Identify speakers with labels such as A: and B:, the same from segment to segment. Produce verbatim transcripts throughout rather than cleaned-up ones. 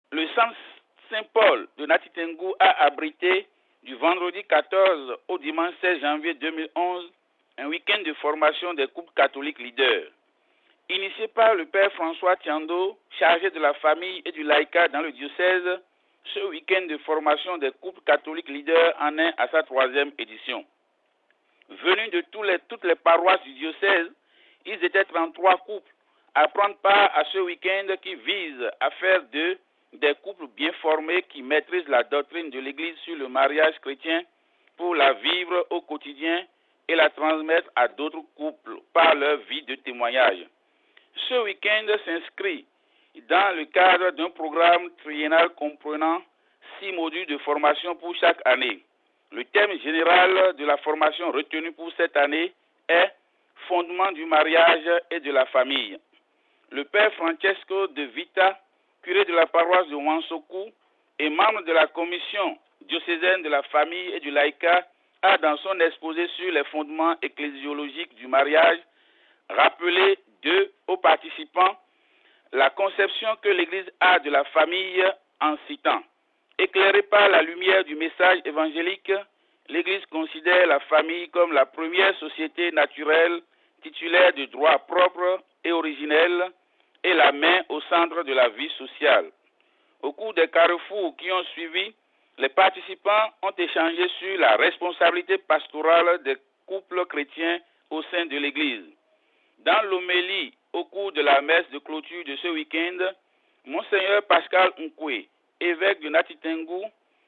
A: Le centre Saint-Paul de Nati-Tengou a abrité du vendredi quatorze au dimanche seize janvier deux mille onze un week-end de formation des couples catholiques leaders. Initié par le père François Tiando, chargé de la famille et du laïcat dans le diocèse, ce week-end de formation des couples catholiques leaders en est à sa troisième édition. Venus de tous les, toutes les paroisses du diocèse, ils étaient trente-trois couples à prendre part à ce week-end qui vise à faire d'eux des couples bien formés qui maîtrisent la doctrine de l'Église sur le mariage chrétien pour la vivre au quotidien et la transmettre à d'autres couples par leur vie de témoignage. Ce week-end s'inscrit dans le cadre d'un programme triennal comprenant six modules de formation pour chaque année. Le thème général de la formation retenu pour cette année est « Fondement du mariage et de la famille ». Le père Francesco de Vita, curé de la paroisse de Wansoku et membre de la commission diocésaine de la famille et du laïcat, a dans son exposé sur les fondements ecclésiologiques du mariage rappelé de, aux participants la conception que l'Église a de la famille en citant. Éclairée par la lumière du message évangélique, l'Église considère la famille comme la première société naturelle titulaire de droits propres et originels et la main au centre de la vie sociale. Au cours des carrefours qui ont suivi, les participants ont échangé sur la responsabilité pastorale des couples chrétiens au sein de l'Église. Dans l'homélie au cours de la messe de clôture de ce week-end, Monseigneur Pascal Nkwe, évêque de Nati-Tengou,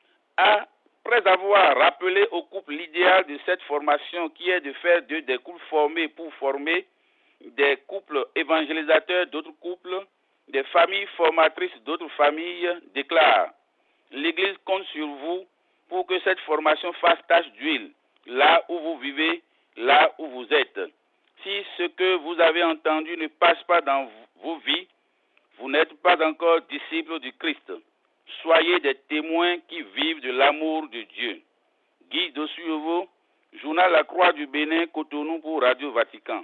A: a, après avoir rappelé au couple l'idéal de cette formation qui est de faire d'eux des couples formés pour former des couples évangélisateurs d'autres couples, des familles formatrices d'autres familles, déclare: l'Église compte sur vous pour que cette formation fasse tache d'huile, là où vous vivez, là où vous êtes. Si ce que vous avez entendu ne passe pas dans vos vies, vous n'êtes pas encore disciples du Christ. Soyez des témoins qui vivent de l'amour de Dieu. Guy Dossuevo, Journal La Croix du Bénin, Cotonou pour Radio Vatican.